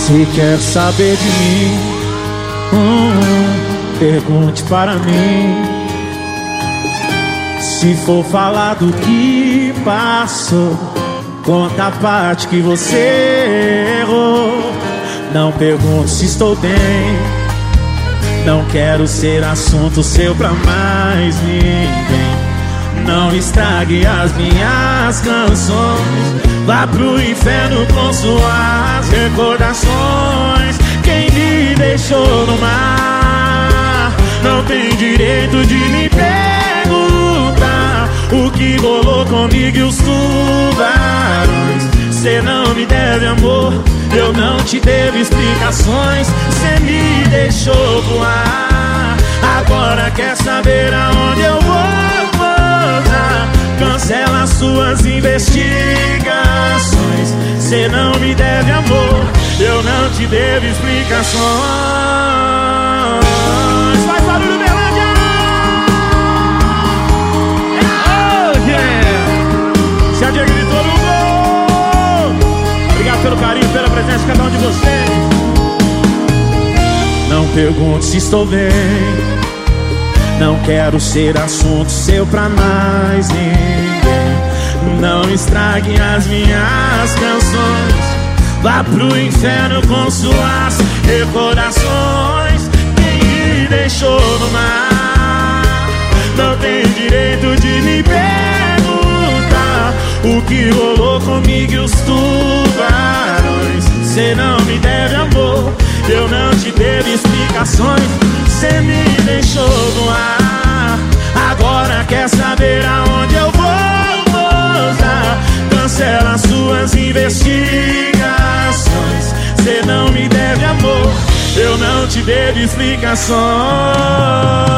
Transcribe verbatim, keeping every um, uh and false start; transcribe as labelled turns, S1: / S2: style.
S1: Se quer saber de mim, hum, pergunte para mim. Se for falar do que passou, conta a parte que você errou. Não pergunte se estou bem, não quero ser assunto seu pra mais ninguém. Não estrague as minhas canções, vá pro inferno com suas recordações. Quem me deixou no mar não tem direito de me perguntar o que rolou comigo e os tubarões. Cê não me deve amor, eu não te devo explicações. Cê me deixou voar, agora quer saber aonde eu vou pousar. Cancela suas investigações. Cê não me deve amor, eu não te devo explicações. Faz barulho, Berlândia! Oh, yeah! Se a Diego gritou no gol. Obrigado pelo carinho, pela presença de cada um de vocês. Não pergunte se estou bem, não quero ser assunto seu pra mais ninguém. Não estrague as minhas canções, vá pro inferno com suas recordações. Quem me deixou no mar não tem direito de me perguntar o que rolou comigo e os tubarões. Cê não me deve amor, eu não te devo explicações. Cê me deixou no ar, agora quer saber aonde eu vou pousar. Cancela suas investigações. Cê não me deve amor, eu não te devo explicações.